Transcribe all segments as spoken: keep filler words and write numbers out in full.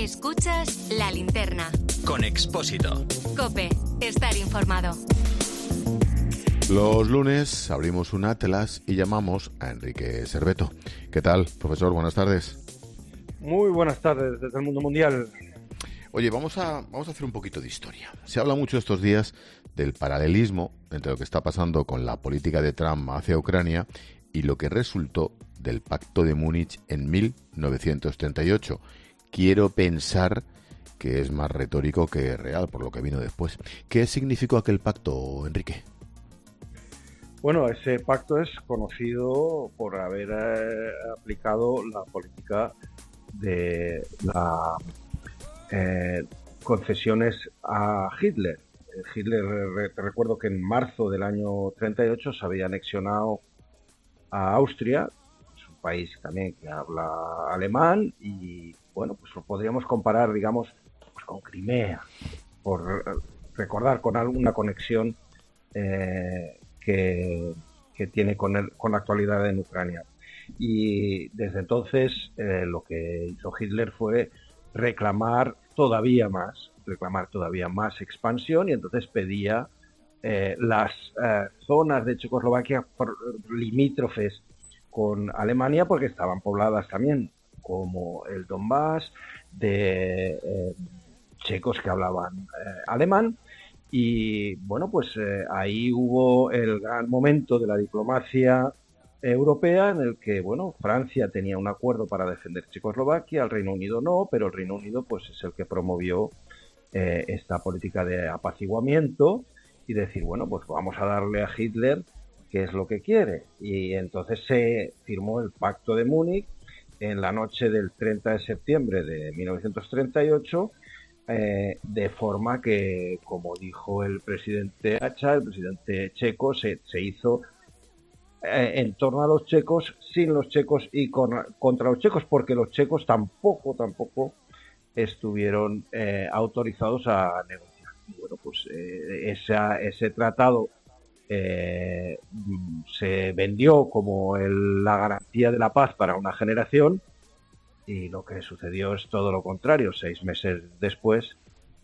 Escuchas La Linterna. Con Expósito. COPE. Estar informado. Los lunes abrimos un Atlas y llamamos a Enrique Serveto. ¿Qué tal, profesor? Buenas tardes. Muy buenas tardes desde el mundo mundial. Oye, vamos a, vamos a hacer un poquito de historia. Se habla mucho estos días del paralelismo entre lo que está pasando con la política de Trump hacia Ucrania y lo que resultó del Pacto de Múnich en mil novecientos treinta y ocho. Quiero pensar que es más retórico que real por lo que vino después. ¿Qué significó aquel pacto, Enrique? Bueno, ese pacto es conocido por haber eh, aplicado la política de las eh, concesiones a Hitler. Hitler, re, te recuerdo que en marzo del año treinta y ocho se había anexionado a Austria, es un país también que habla alemán, y bueno, pues lo podríamos comparar, digamos, pues con Crimea, por recordar con alguna conexión eh, que, que tiene con, el, con la actualidad en Ucrania. Y desde entonces eh, lo que hizo Hitler fue reclamar todavía más, reclamar todavía más expansión, y entonces pedía eh, las eh, zonas de Checoslovaquia por, limítrofes con Alemania, porque estaban pobladas también, como el Donbass, de eh, checos que hablaban eh, alemán. Y bueno, pues eh, ahí hubo el gran momento de la diplomacia europea en el que, bueno, Francia tenía un acuerdo para defender Checoslovaquia, el Reino Unido no, pero el Reino Unido pues es el que promovió eh, esta política de apaciguamiento y decir, bueno, pues vamos a darle a Hitler qué es lo que quiere. Y entonces se firmó el Pacto de Múnich en la noche del treinta de septiembre de mil novecientos treinta y ocho, Eh, de forma que, como dijo el presidente Hacha, el presidente checo, se, se hizo eh, en torno a los checos, sin los checos y con, contra los checos, porque los checos tampoco, tampoco estuvieron eh, autorizados a negociar. Y bueno, pues eh, esa, ese tratado eh, se vendió como el, la garantía de la paz para una generación. Y lo que sucedió es todo lo contrario. Seis meses después,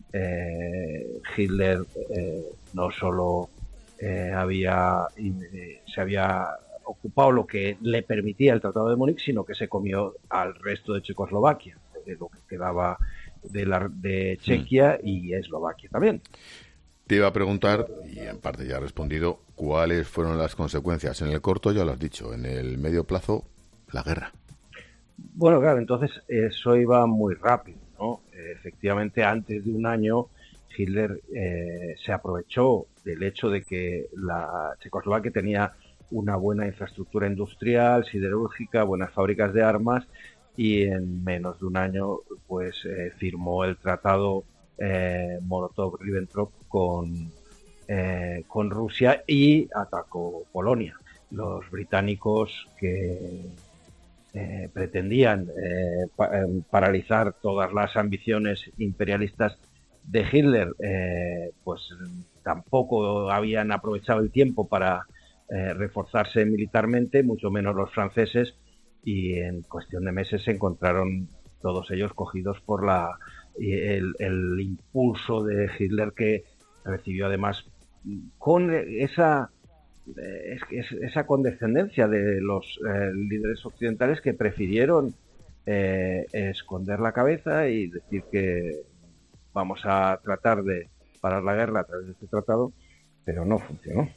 eh, Hitler eh, no solo eh, había eh, se había ocupado lo que le permitía el Tratado de Múnich, sino que se comió al resto de Checoslovaquia, de lo que quedaba de, la, de Chequia y Eslovaquia también. Te iba a preguntar, y en parte ya has respondido, ¿cuáles fueron las consecuencias? En el corto ya lo has dicho, en el medio plazo, la guerra. Bueno, claro, entonces eso iba muy rápido, ¿no? Efectivamente, antes de un año, Hitler eh, se aprovechó del hecho de que la Checoslovaquia tenía una buena infraestructura industrial, siderúrgica, buenas fábricas de armas, y en menos de un año, pues eh, firmó el tratado eh, Molotov-Ribbentrop con, eh, con Rusia y atacó Polonia. Los británicos que Eh, pretendían eh, pa- eh, paralizar todas las ambiciones imperialistas de Hitler, eh, pues tampoco habían aprovechado el tiempo para eh, reforzarse militarmente, mucho menos los franceses, y en cuestión de meses se encontraron todos ellos cogidos por la el, el impulso de Hitler, que recibió además con esa Es, es, esa condescendencia de los eh, líderes occidentales, que prefirieron eh, esconder la cabeza y decir que vamos a tratar de parar la guerra a través de este tratado, pero no funcionó.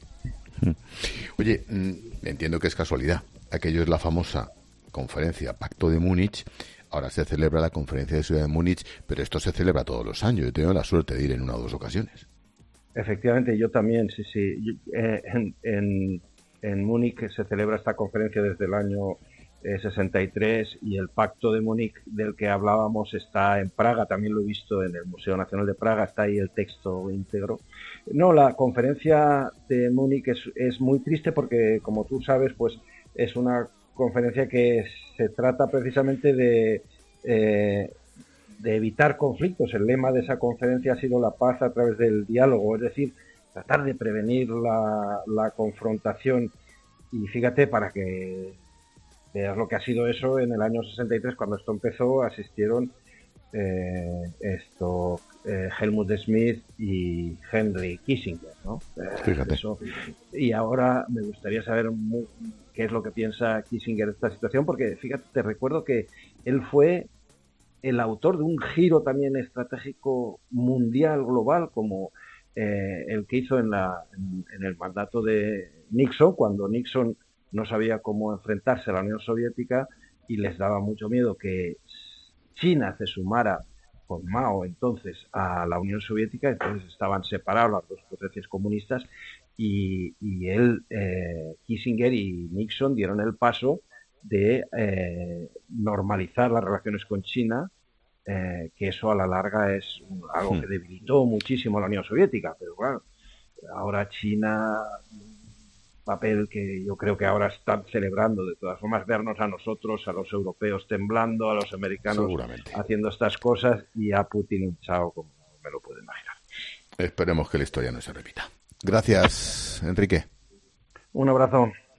Oye, entiendo que es casualidad. Aquello es la famosa conferencia Pacto de Múnich. Ahora se celebra la conferencia de Ciudad de Múnich, pero esto se celebra todos los años. Yo he tenido la suerte de ir en una o dos ocasiones. Efectivamente, yo también, sí, sí. Eh, en, en, en Múnich se celebra esta conferencia desde el año eh, sesenta y tres, y el Pacto de Múnich del que hablábamos está en Praga, también lo he visto en el Museo Nacional de Praga, está ahí el texto íntegro. No, la conferencia de Múnich es, es muy triste porque, como tú sabes, pues es una conferencia que se trata precisamente de... Eh, de evitar conflictos. El lema de esa conferencia ha sido la paz a través del diálogo, es decir, tratar de prevenir la, la confrontación. Y fíjate, para que veas lo que ha sido eso, en el año sesenta y tres, cuando esto empezó, asistieron eh, esto eh, Helmut Schmidt y Henry Kissinger, ¿no? Eh, Fíjate. Eso. Y ahora me gustaría saber muy, qué es lo que piensa Kissinger de esta situación, porque fíjate, te recuerdo que él fue el autor de un giro también estratégico mundial, global, como eh, el que hizo en, la, en, en el mandato de Nixon, cuando Nixon no sabía cómo enfrentarse a la Unión Soviética y les daba mucho miedo que China se sumara con Mao entonces a la Unión Soviética, entonces estaban separados las dos potencias comunistas y, y él, eh, Kissinger y Nixon dieron el paso de eh, normalizar las relaciones con China, eh, que eso a la larga es algo que debilitó muchísimo a la Unión Soviética, pero claro, ahora China, papel que yo creo que ahora están celebrando, de todas formas, vernos a nosotros, a los europeos temblando, a los americanos haciendo estas cosas y a Putin hinchado, como me lo puedo imaginar. Esperemos que la historia no se repita. Gracias, Enrique. Un abrazo.